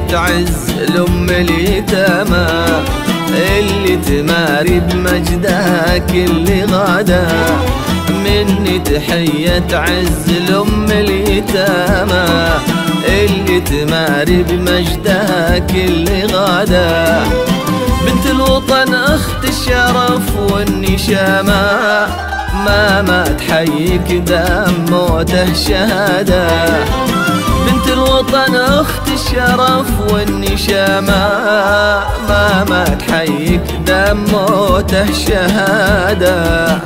عز لأم اليتامى اللي تماري بمجدها كل غدا. مني تحية عز لأم اليتامى اللي تماري بمجدها كل غدا. بنت الوطن اخت الشرف والنشامة ما تحييك دام موته شهادة. بنت الوطن اخت الشرف والنشامة ما تحييك دام موته شهادة.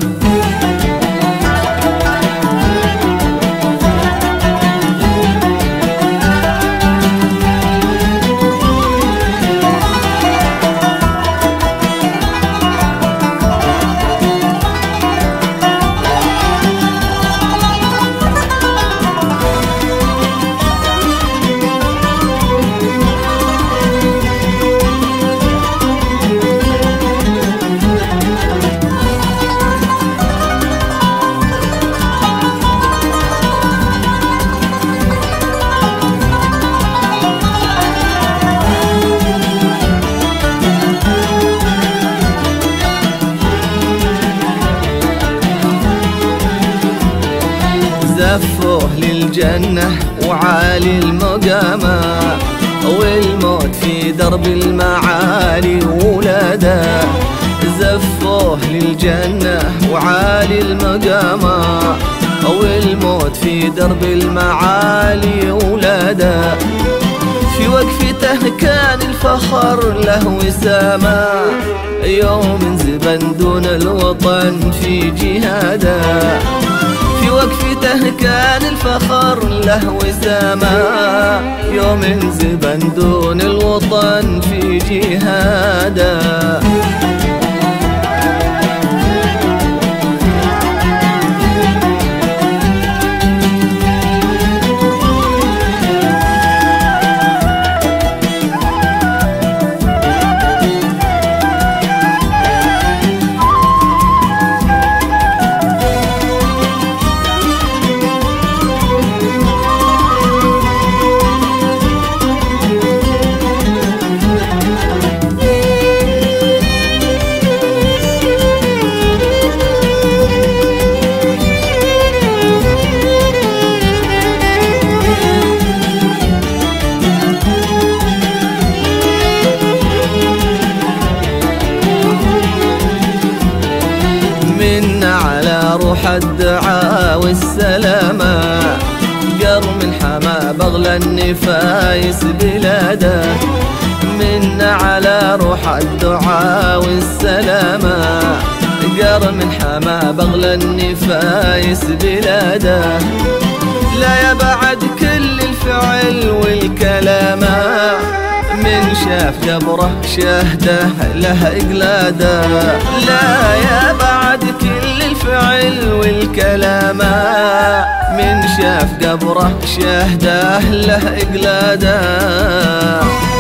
زفوه للجنة وعالي المقامة والموت في درب المعالي ولاده. زفوه للجنة وعالي المقامة والموت في درب المعالي ولاده. في وقفته كان الفخر له وسامة يوم زبن دون الوطن في جهاده. في وقفته كان الفخر له وسامة يوم زبن دون الوطن في جهاده. منا على روح الدعاء والسلامة قر من حما بغلى النفايس بلاده. منا على روح الدعاء والسلامة قر من حما بغلى النفايس بلاده. لا يبعد كل الفعل والكلامة من شاف قبره شهده له إقلاده. لا يبعد كل الفعل والكلامة من شاف قبره شهده له إقلاده.